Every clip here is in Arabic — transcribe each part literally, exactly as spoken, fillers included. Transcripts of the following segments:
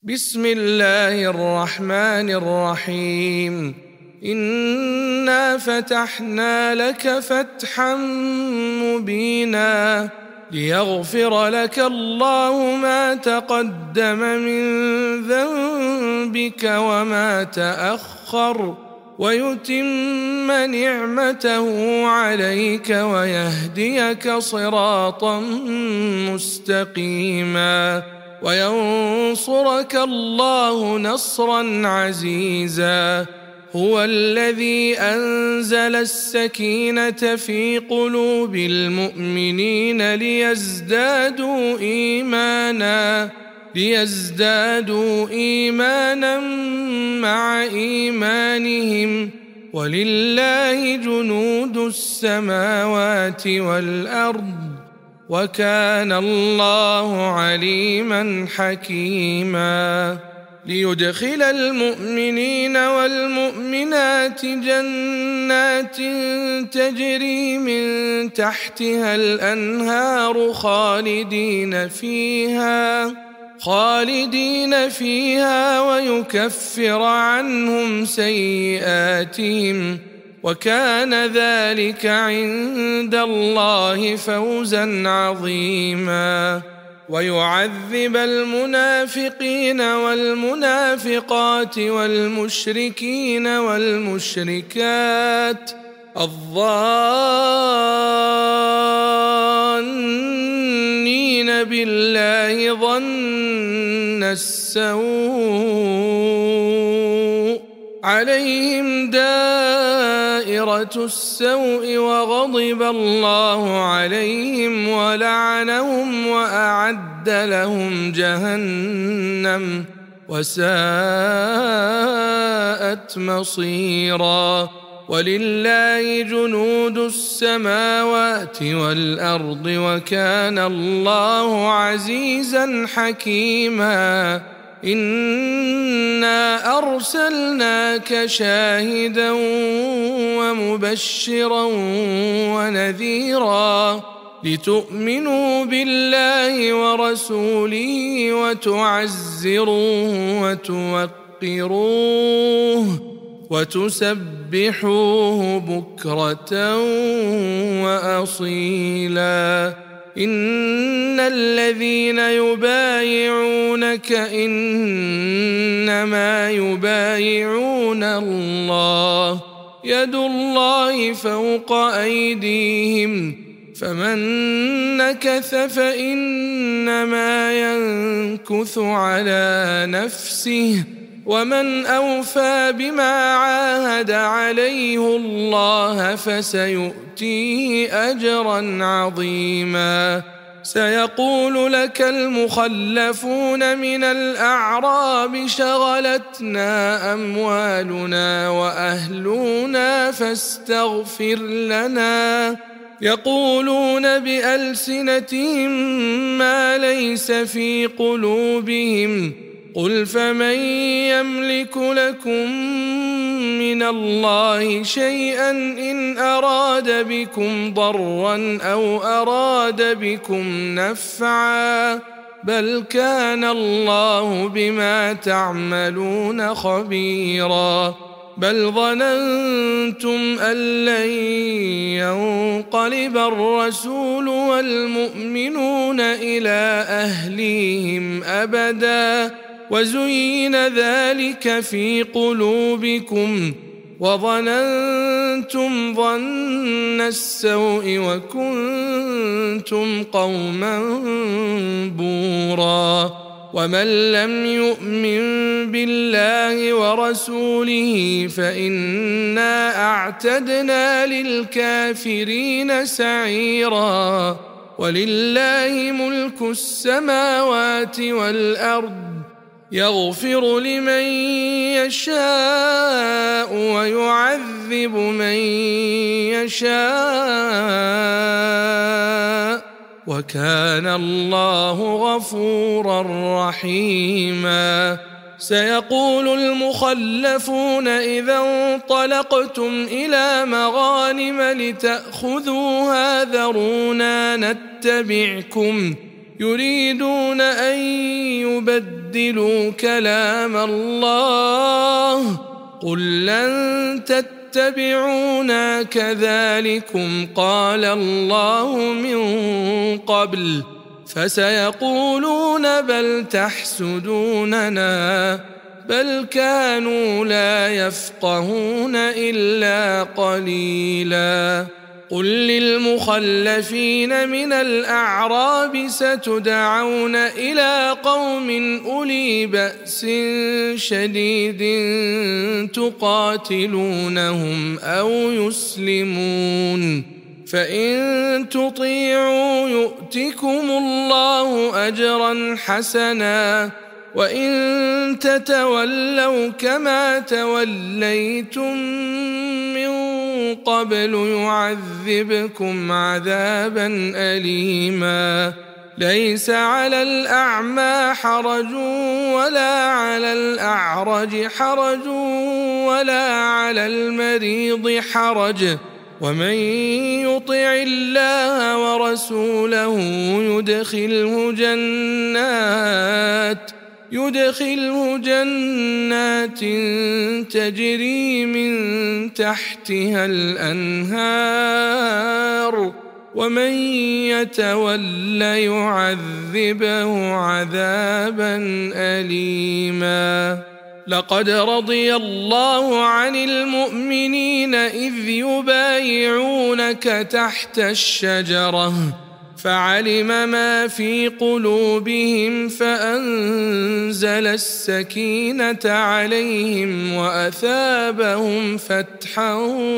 بسم الله الرحمن الرحيم. إنا فتحنا لك فتحا مبينا ليغفر لك الله ما تقدم من ذنبك وما تأخر ويتم نعمته عليك ويهديك صراطا مستقيما وينصرك الله نصرا عزيزا. هو الذي أنزل السكينة في قلوب المؤمنين ليزدادوا إيمانا ليزدادوا إيمانا مع إيمانهم ولله جنود السماوات والأرض وكان الله عليما حكيما. ليدخل المؤمنين والمؤمنات جنات تجري من تحتها الأنهار خالدين فيها خالدين فيها ويكفر عنهم سيئاتهم وكان ذلك عند الله فوزا عظيما. ويعذب المنافقين والمنافقات والمشركين والمشركات الظانين بالله ظن السوء عليهم دائرة السوء وغضب الله عليهم ولعنهم وأعد لهم جهنم وساءت مصيرا. ولله جنود السماوات والأرض وكان الله عزيزا حكيما. إنا أرسلناك شاهدا ومبشرا ونذيرا لتؤمنوا بالله ورسوله وتعزروه وتوقروه وتسبحوه بكرة وأصيلا. إن الذين يبايعونك إنما يبايعون الله يد الله فوق أيديهم فمن نكث فإنما ينكث على نفسه ومن أوفى بما عاهد عليه الله فسيؤتيه أجرا عظيما. سيقول لك المخلفون من الأعراب شغلتنا أموالنا وأهلنا فاستغفر لنا يقولون بألسنتهم ما ليس في قلوبهم قل فمن يملك لكم من الله شيئا إن أراد بكم ضرا أو أراد بكم نفعا بل كان الله بما تعملون خبيرا. بل ظننتم أن لن ينقلب الرسول والمؤمنون إلى أهليهم أبدا وزين ذلك في قلوبكم وظننتم ظن السوء وكنتم قوما بورا. ومن لم يؤمن بالله ورسوله فإنا أعتدنا للكافرين سعيرا. ولله ملك السماوات والأرض يغفر لمن يشاء ويعذب من يشاء وكان الله غفورا رحيما. سيقول المخلفون إذا انطلقتم إلى مغانم لتأخذوها ذرونا نتبعكم يريدون أن يبدلوا كلام الله قل لن تتبعونا كذلكم قال الله من قبل فسيقولون بل تحسدوننا بل كانوا لا يفقهون إلا قليلا قل للمخلفين من الأعراب ستدعون إلى قوم أولي بأس شديد تقاتلونهم أو يسلمون فإن تطيعوا يؤتكم الله أجرا حسنا وإن تتولوا كما توليتم من قبل يعذبكم عذابا أليما ليس على الأعمى حرج ولا على الأعرج حرج ولا على المريض حرج ومن يطع الله ورسوله يدخله جنات يدخله جنات تجري من تحتها الأنهار ومن يتول يعذبه عذابا أليما لقد رضي الله عن المؤمنين إذ يبايعونك تحت الشجرة فعلم ما في قلوبهم فأنزل السكينة عليهم وأثابهم فتحا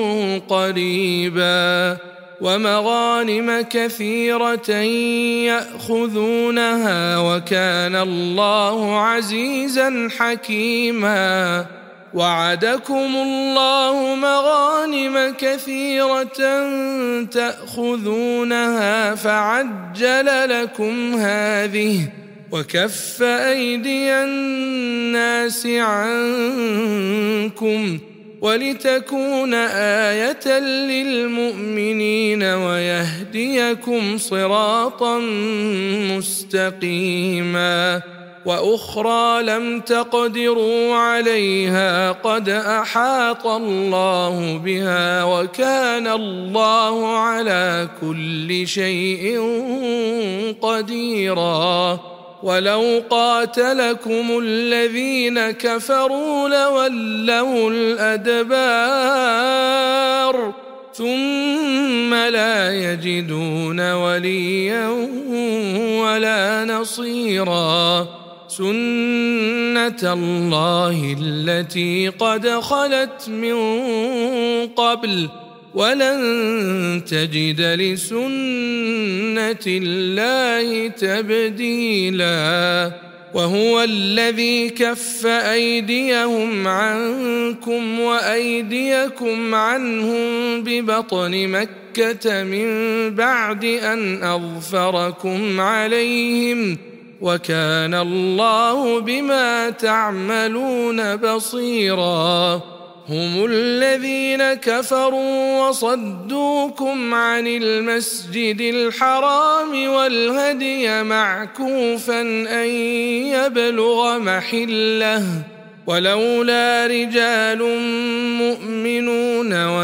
قريبا ومغانم كثيرة يأخذونها وكان الله عزيزا حكيما وعدكم الله مغانم كثيرة تأخذونها فعجل لكم هذه وكف أيدي الناس عنكم ولتكون آية للمؤمنين ويهديكم صراطا مستقيما وأخرى لم تقدروا عليها قد أحاط الله بها وكان الله على كل شيء قديرا ولو قاتلكم الذين كفروا لولوا الأدبار ثم لا يجدون وليا ولا نصيرا سنة الله التي قد خلت من قبل ولن تجد لسنة الله تبديلا وهو الذي كف أيديهم عنكم وأيديكم عنهم ببطن مكة من بعد أن أظفركم عليهم وكان الله بما تعملون بصيرا هم الذين كفروا وصدوكم عن المسجد الحرام والهدي معكوفا أن يبلغ محله ولولا رجال مؤمنون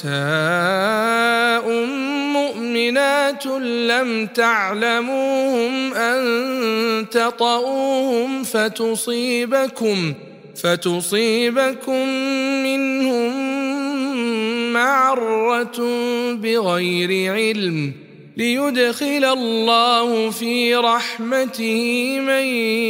ونساء مؤمنات لم تعلموهم أن تطؤوهم فتصيبكم فتصيبكم منهم معرة بغير علم ليدخل الله في رحمته من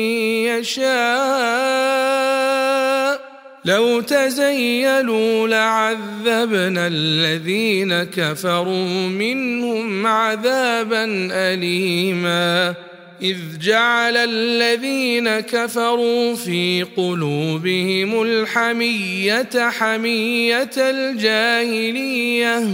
يشاء لو تزيلوا لعذبنا الذين كفروا منهم عذابا أليما إذ جعل الذين كفروا في قلوبهم الحمية حمية الجاهلية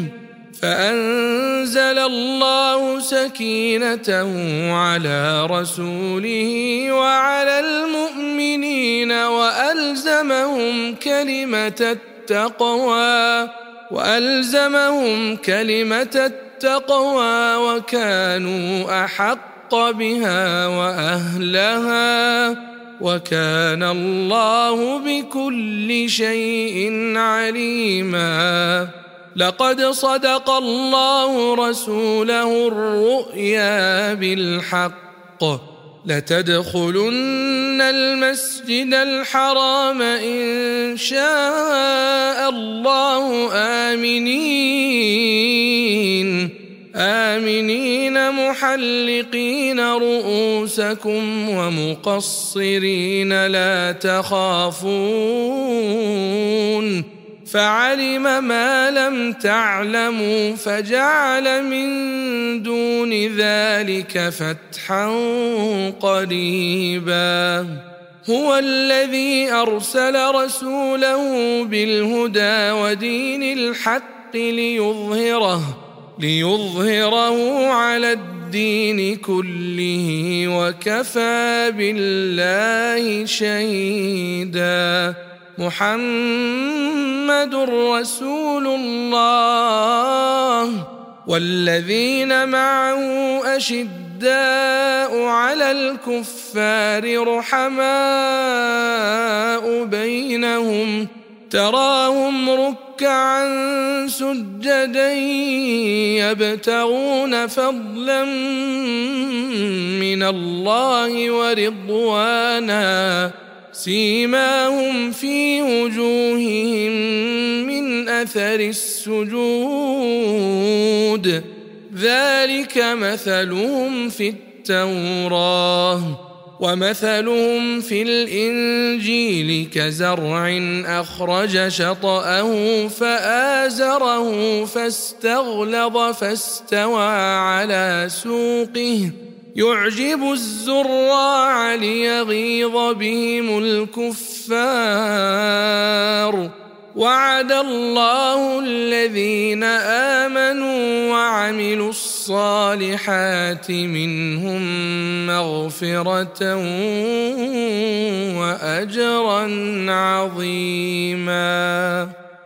فأنزل الله سكينته على رسوله وعلى المؤمنين وألزمهم كلمة التقوى وألزمهم كلمة التقوى وكانوا أحق بها وأهلها وكان الله بكل شيء عليما. لقد صدق الله رسوله الرؤيا بالحق لتدخلن المسجد الحرام إن شاء الله آمنين آمنين محلقين رؤوسكم ومقصرين لا تخافون فعلم ما لم تعلموا فجعل من دون ذلك فتحا قريبا. هو الذي أرسل رسوله بالهدى ودين الحق ليظهره ليظهره على الدين كله وكفى بالله شهيدا. محمد رسول الله والذين معه أشداء على الكفار رحماء بينهم تراهم ركعا سجدا يبتغون فضلا من الله ورضوانا سيماهم في وجوههم من أثر السجود ذلك مثلهم في التوراة ومثلهم في الإنجيل كزرع أخرج شطأه فآزره فاستغلظ فاستوى على سوقه يعجب الزراع ليغيظ بهم الكفار. وعد الله الذين آمنوا وعملوا الصالحات منهم مغفرة وأجرا عظيما.